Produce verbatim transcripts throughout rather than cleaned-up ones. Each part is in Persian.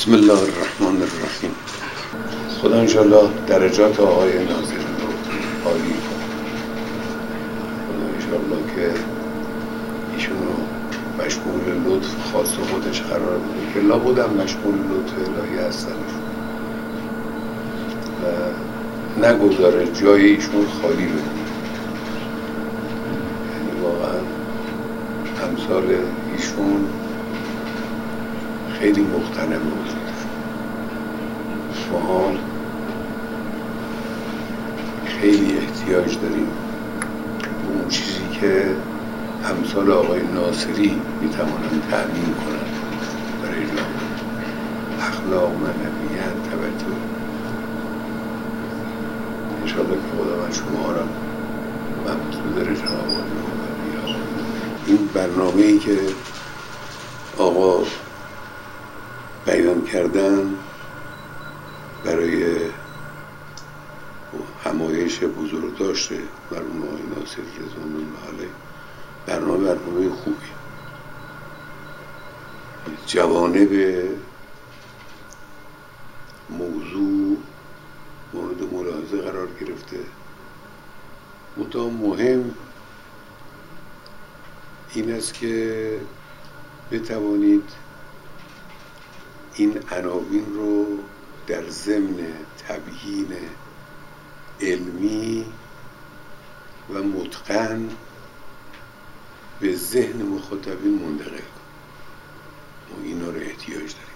بسم الله الرحمن الرحیم. خدا انشالله درجات آقای ناظری رو عالی کنه. خدا انشالله که ایشون رو مشمول لطف خاص خودش قرار بده که لابد هم مشمول لطف الهی هستنش و نگذاره جای ایشون خالی بمونه. یعنی واقعا امثال ایشون خیلی مقتنم وجود ما خیلی احتیاج داریم به اون چیزی که امثال آقای ناصری میتوانند تأمین کنند برای جامعه. اخلاق، معنویت، توجه. انشاءالله که خدا من شما را مبسوط جناب عالی. این برنامه‌ای که آقا بیان کردن برای همایش بزرگ داشته مرحوم آقای ناصری رضوان الله علیه برنامه برنامه خوبی جوانب موضوع مورد ملاحظه قرار گرفته. منتها مهم این است که بتوانید این عناوین رو در ضمن تبیین علمی و متقن به ذهن مخاطبین منتقل کنید. ما اینا رو احتیاج داریم.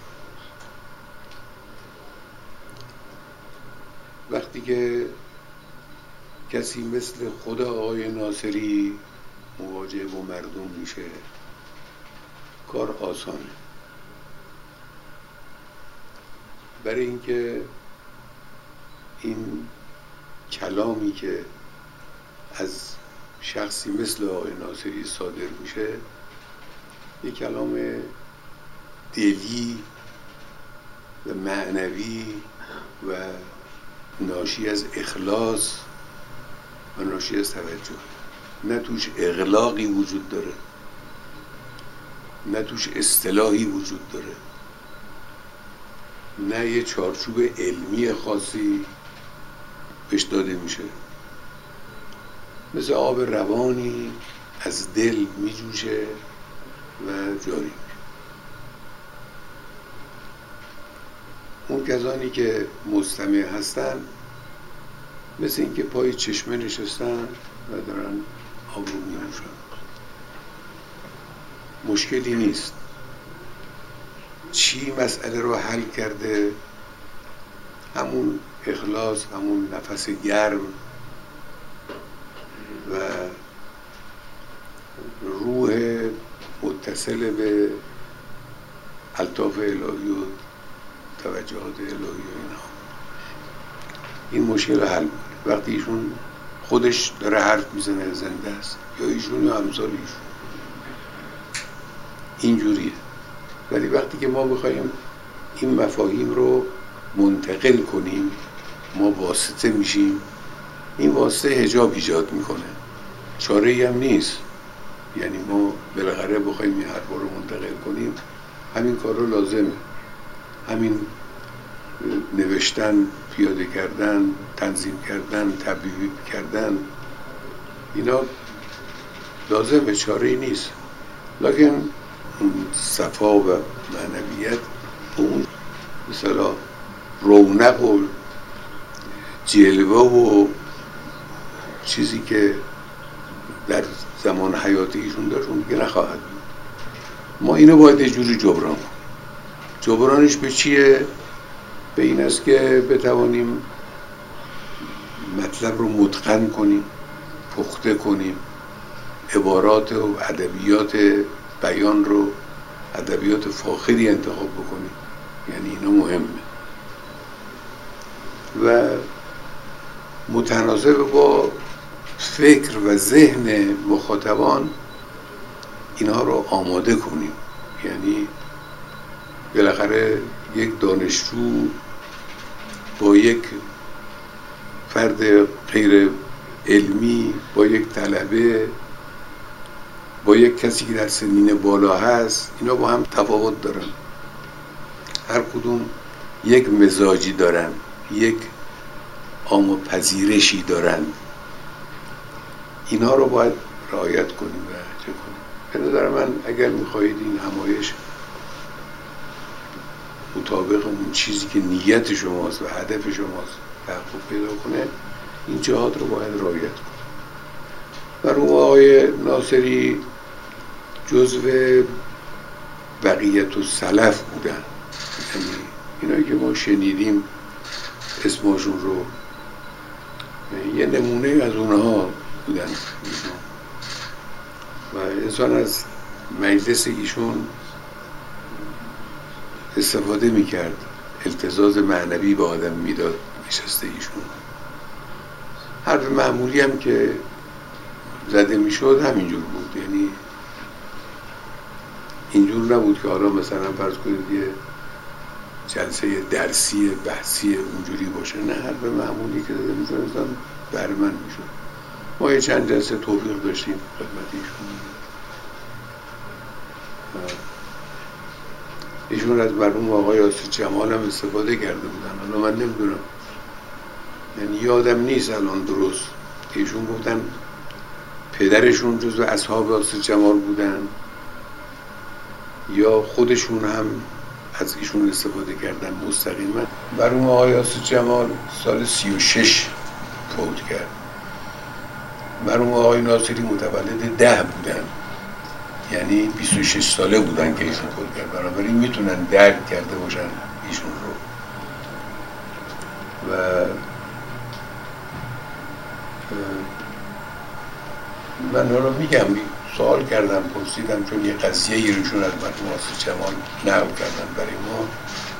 وقتی که کسی مثل خود آقای ناصری مواجه با مردم میشه کار آسانه، برای اینکه این کلامی که از شخصی مثل آقای ناصری صادر میشه یک کلام دلی و معنوی و ناشی از اخلاص و ناشی از توجه، نه توش اغلاقی وجود داره، نه توش اصطلاحی وجود داره، نه یه چارچوب علمی خاصی بهش داده میشه. مثل آب روانی از دل میجوشه و جاری. اون کسانی که مستمع هستن مثل اینکه پای چشمه نشستن و دارن آب رو می‌نوشن. مشکلی نیست. چی مسئله رو حل کرده؟ همون اخلاص، همون نفس گرم و روح متصل به الطاف الهی و توجهات الهی و اینا. این مشکل رو حل میکنه. وقتی ایشون خودش داره حرف میزنه زنده است یا ایشون یا امثال ایشون اینجوریه. ولی وقتی که ما بخوایم این مفاهیم رو منتقل کنیم ما واسطه میشیم. این واسطه حجاب ایجاد میکنه، چاره ای هم نیست. یعنی ما بالاخره بخوایم این حرفا رو منتقل کنیم همین کار رو لازمه. همین نوشتن، پیاده کردن، تنظیم کردن، تبیین کردن اینا لازمه، چاره ای نیست. لکن صفا و معنویت اون مثلا رونق و جلوه و چیزی که در زمان حیات ایشون داشت اون دیگه نخواهد بود. ما اینو باید یه جوری جبران کنیم. جبرانش به چیه؟ به این است که بتوانیم مطلب رو متقن کنیم، پخته کنیم، عبارات و ادبیات بیان رو ادبیات فاخری انتخاب بکنیم. یعنی اینا مهمه و متناسب با فکر و ذهن مخاطبان اینها رو آماده کنیم. یعنی بالاخره یک دانشجو با یک فرد غیر علمی، با یک طلبه، با یک کسی که در سنین بالا هست، اینا با هم تفاوت دارن. هر کدوم یک مزاجی دارن، یک عام و پذیرشی دارن. اینها رو باید رعایت کنیم و چه کنیم. به نظر من اگر میخواهید این همایش مطابق اون چیزی که نیت شماست و هدف شماست تحقق پیدا کنه، این جهات رو باید رعایت کنیم. مرحوم آقای ناصری جزو بقیت السلف بودن، یعنی اینایی که ما شنیدیم اسمشون رو، یه نمونه از اونها بودن و انسان از مجلس ایشون استفاده میکرد، التزاز معنوی به آدم میداد نشسته ایشون. حرف معمولی هم که زده میشد همینجور بود، یعنی اینجور نبود که حالا مثلا فرض کنید یه جلسه درسی بحثی اونجوری باشه، نه، حرف معمولی که زده میشد مثلا برمن میشد. ما یه چند جلسه توفیق داشتیم خدمت ایشون. ایشون از مرحوم آقای آصف جمال هم استفاده کرده بودن. حالا من نمیدونم، یعنی یادم نیست الان درست که ایشون گفتن پدرشون جزو اصحاب آصف جمال بودن یا خودشون هم از ایشون استفاده کردن مستقیما. مرحوم آقای آصف جمال سال سی و شش فوت کرد. مرحوم آقای ناصری متولد ده بودن، یعنی بیست و شش ساله بودن که ایشون فوت کرد. بنابراین میتونن درک کرده باشن ایشون رو. و من حالا میگم سوال کردم، پرسیدم، چون یه قضیه ایشون از مرحوم آصف جمال نقل کردن برای ما.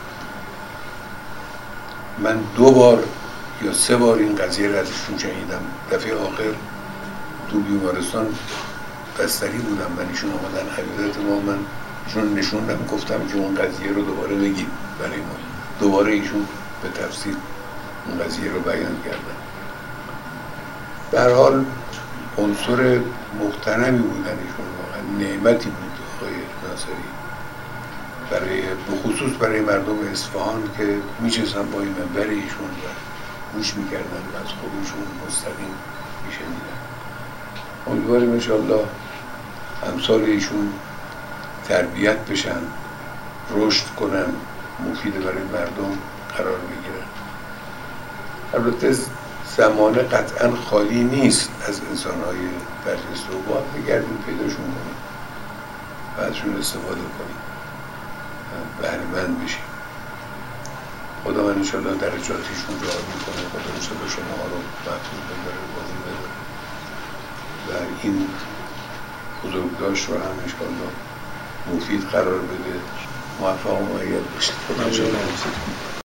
من دو بار یا سه بار این قضیه رو ازشون شنیدم. دفعه آخر تو بیمارستان بستری بودم، من ایشون آمدن حضرت ما، من ایشون نشوندم، گفتم که اون قضیه رو دوباره بگید برای ما. دوباره ایشون به تفصیل اون قضیه رو بیان کردن. به هر حال عنصر محترمی بودن ایشون، واقعا نعمتی بود آقای ناصری برای بخصوص برای مردم اصفهان که میشستن با این منبر ایشون و گوش میکردن و از خودشون مستقیم میشنیدن. امیدواریم انشاءالله امثال ایشون تربیت بشن، رشد کنن، مفید برای مردم قرار بگیرن. البته زمانه قطعا خالی نیست از انسان‌های برجسته و باید بگردیم پیداشون کنیم و ازشون استفاده کنیم، بهره‌مند بشیم. خدا من انشاءالله درجاتیشون رو عالی کنه. خدا انشاءالله شما رو محفوظ بذاره، باقی بذاره و این بزرگداشت رو هم انشاءالله مفید قرار بده. موفق و مؤید باشید. خدا انشاءالله